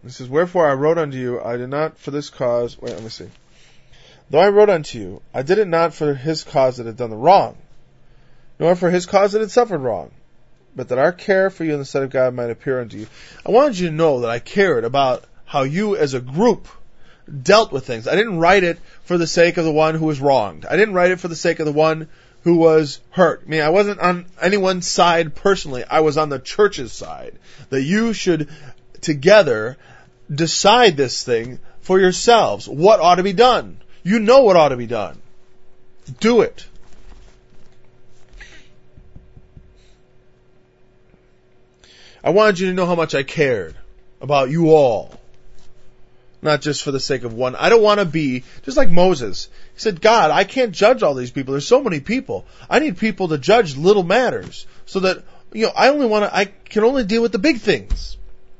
He says, wherefore I wrote unto you, I did not for this cause, wait, let me see. Though I wrote unto you, I did it not for his cause that had done the wrong, nor for his cause that had suffered wrong, but that our care for you in the sight of God might appear unto you. I wanted you to know that I cared about how you as a group dealt with things. I didn't write it for the sake of the one who was wronged. I didn't write it for the sake of the one who was hurt. I mean, I wasn't on anyone's side personally. I was on the church's side. That you should together decide this thing for yourselves. What ought to be done? You know what ought to be done. Do it. I wanted you to know how much I cared about you all. Not just for the sake of one. I don't want to be, just like Moses. He said, God, I can't judge all these people. There's so many people. I need people to judge little matters. So that, I can only deal with the big things.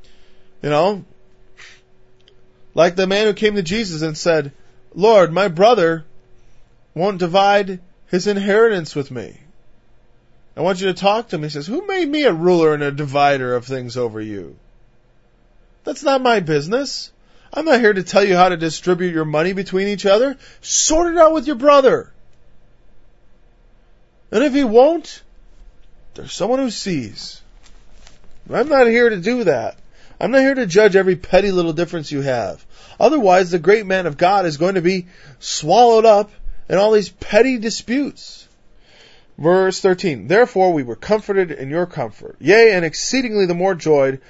Like the man who came to Jesus and said, Lord, my brother won't divide his inheritance with me. I want you to talk to him. He says, who made me a ruler and a divider of things over you? That's not my business. I'm not here to tell you how to distribute your money between each other. Sort it out with your brother. And if he won't, there's someone who sees. I'm not here to do that. I'm not here to judge every petty little difference you have. Otherwise, the great man of God is going to be swallowed up in all these petty disputes. Verse 13, therefore we were comforted in your comfort, yea, and exceedingly the more joyed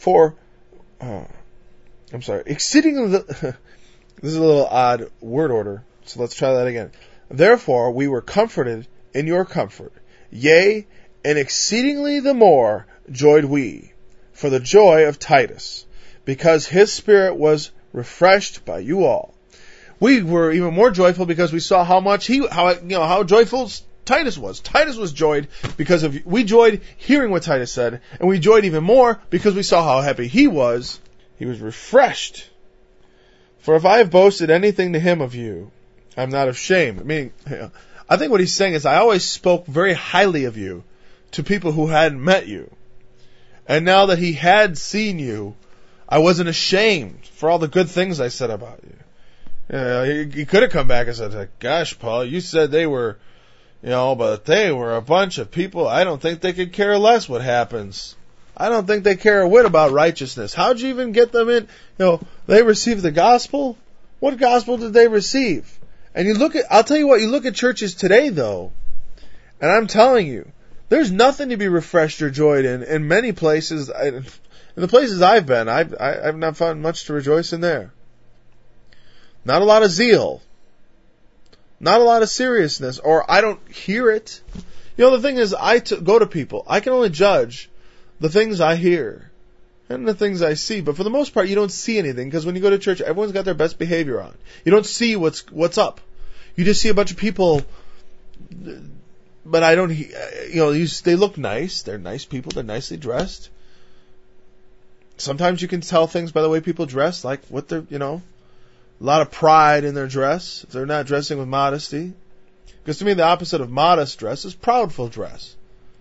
exceedingly this is a little odd word order, so let's try that again. Therefore we were comforted in your comfort, yea, and exceedingly the more joyed we, for the joy of Titus, because his spirit was refreshed by you all. We were even more joyful because we saw how joyful Titus was. Titus was joyed because we joyed hearing what Titus said, and we joyed even more because we saw how happy he was. He was refreshed. For if I have boasted anything to him of you, I'm not ashamed. I think what he's saying is I always spoke very highly of you to people who hadn't met you. And now that he had seen you, I wasn't ashamed for all the good things I said about you. He could have come back and said, gosh, Paul, you said they were, but they were a bunch of people. I don't think they could care less what happens. I don't think they care a whit about righteousness. How'd you even get them in? They received the gospel? What gospel did they receive? And I'll tell you what, you look at churches today though, and I'm telling you, there's nothing to be refreshed or joyed in many places. In the places I've been, I've not found much to rejoice in there. Not a lot of zeal. Not a lot of seriousness, or I don't hear it. The thing is, go to people. I can only judge the things I hear and the things I see. But for the most part, you don't see anything, because when you go to church, everyone's got their best behavior on. You don't see what's up. You just see a bunch of people, but I don't, they look nice. They're nice people. They're nicely dressed. Sometimes you can tell things by the way people dress, like what they're, a lot of pride in their dress. If they're not dressing with modesty. Because to me, the opposite of modest dress is proudful dress.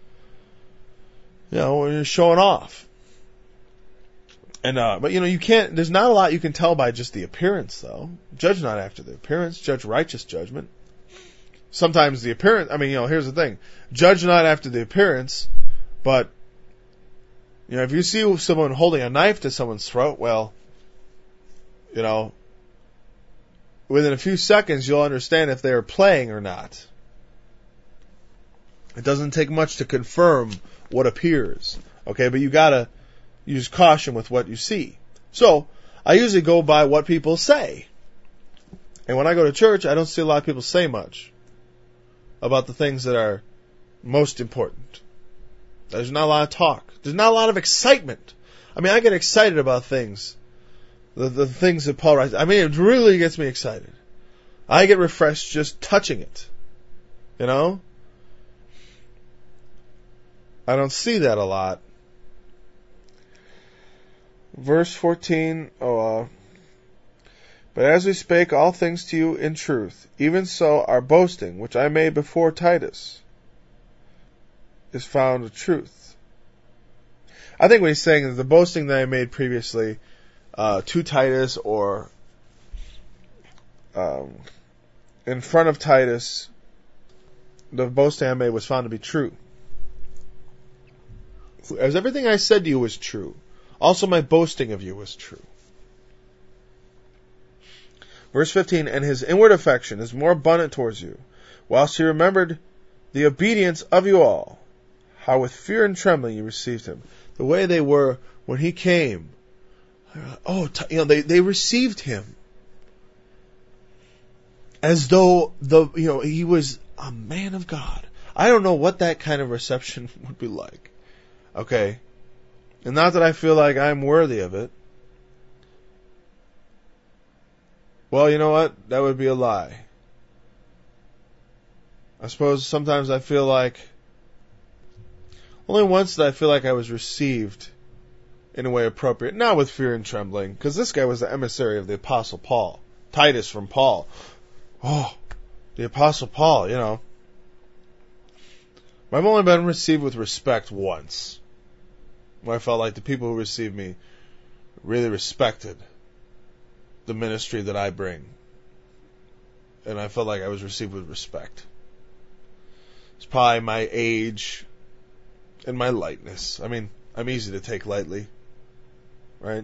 When you're showing off. And, but you can't, there's not a lot you can tell by just the appearance though. Judge not after the appearance, judge righteous judgment. Sometimes the appearance, here's the thing. Judge not after the appearance, but, if you see someone holding a knife to someone's throat, well, within a few seconds you'll understand if they're playing or not. It doesn't take much to confirm what appears. Okay, but you gotta use caution with what you see. So, I usually go by what people say. And when I go to church, I don't see a lot of people say much about the things that are most important. There's not a lot of talk. There's not a lot of excitement. I get excited about things. The things that Paul writes. It really gets me excited. I get refreshed just touching it. I don't see that a lot. Verse 14, but as we spake all things to you in truth, even so our boasting, which I made before Titus, is found truth. I think what he's saying is the boasting that I made previously, to Titus or in front of Titus, the boasting I made was found to be true. As everything I said to you was true, also my boasting of you was true. Verse 15, and his inward affection is more abundant towards you, whilst he remembered the obedience of you all, how with fear and trembling you received him. The way they were when he came, they received him as though he was a man of God. I don't know what that kind of reception would be like. Okay? And not that I feel like I'm worthy of it. Well, you know what? That would be a lie. I suppose sometimes I feel like, only once did I feel like I was received in a way appropriate, not with fear and trembling, because this guy was the emissary of the Apostle Paul. Titus from Paul. Oh, the Apostle Paul, I've only been received with respect once, where I felt like the people who received me really respected the ministry that I bring. And I felt like I was received with respect. It's probably my age and my lightness. I mean, I'm easy to take lightly. Right?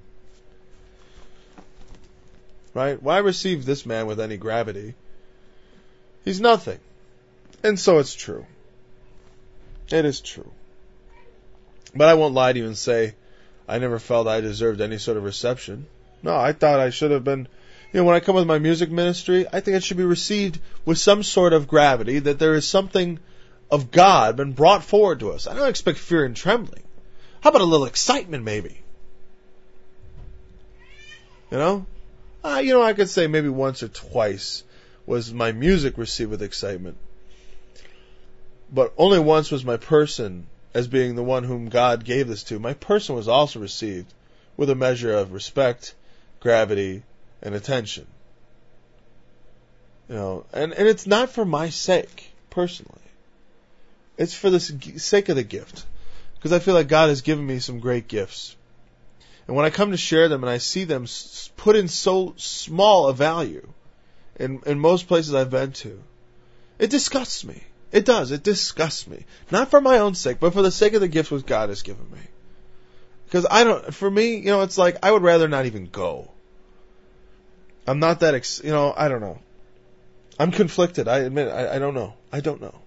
Right? Why receive this man with any gravity? He's nothing. And so it's true. It is true. But I won't lie to you and say I never felt I deserved any sort of reception. No, I thought I should have been, when I come with my music ministry, I think it should be received with some sort of gravity, that there is something of God been brought forward to us. I don't expect fear and trembling. How about a little excitement, maybe? I could say maybe once or twice was my music received with excitement. But only once was my person, as being the one whom God gave this to, my person was also received with a measure of respect, gravity, and attention. And it's not for my sake, personally. It's for the sake of the gift. Because I feel like God has given me some great gifts. And when I come to share them and I see them put in so small a value in most places I've been to, it disgusts me. It does. It disgusts me. Not for my own sake, but for the sake of the gift which God has given me. Because for me, it's like I would rather not even go. I'm not that, I don't know. I'm conflicted. I admit, I don't know. I don't know.